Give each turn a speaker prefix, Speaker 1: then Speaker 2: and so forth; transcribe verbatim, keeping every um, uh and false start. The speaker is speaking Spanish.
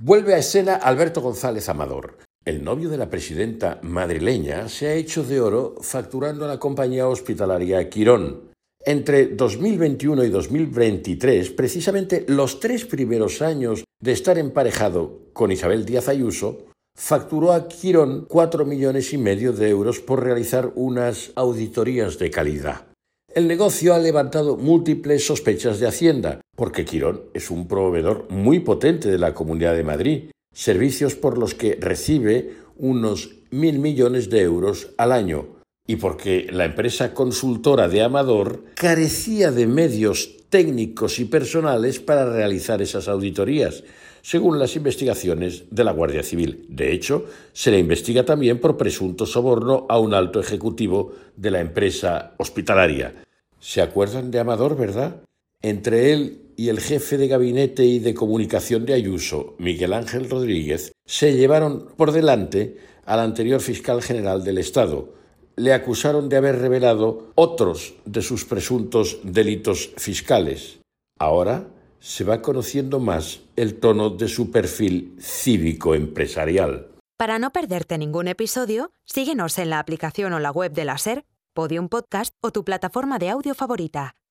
Speaker 1: Vuelve a escena Alberto González Amador. El novio de la presidenta madrileña se ha hecho de oro facturando a la compañía hospitalaria Quirón. Entre dos mil veintiuno y dos mil veintitrés, precisamente los tres primeros años de estar emparejado con Isabel Díaz Ayuso, facturó a Quirón cuatro millones y medio de euros por realizar unas auditorías de calidad. El negocio ha levantado múltiples sospechas de Hacienda, porque Quirón es un proveedor muy potente de la Comunidad de Madrid, servicios por los que recibe unos mil millones de euros al año, y porque la empresa consultora de Amador carecía de medios técnicos y personales para realizar esas auditorías, según las investigaciones de la Guardia Civil. De hecho, se le investiga también por presunto soborno a un alto ejecutivo de la empresa hospitalaria. ¿Se acuerdan de Amador, verdad? Entre él y el jefe de gabinete y de comunicación de Ayuso, Miguel Ángel Rodríguez, se llevaron por delante al anterior fiscal general del Estado. Le acusaron de haber revelado otros de sus presuntos delitos fiscales. Ahora se va conociendo más el tono de su perfil cívico-empresarial.
Speaker 2: Para no perderte ningún episodio, síguenos en la aplicación o la web de la SER, Podium Podcast o tu plataforma de audio favorita.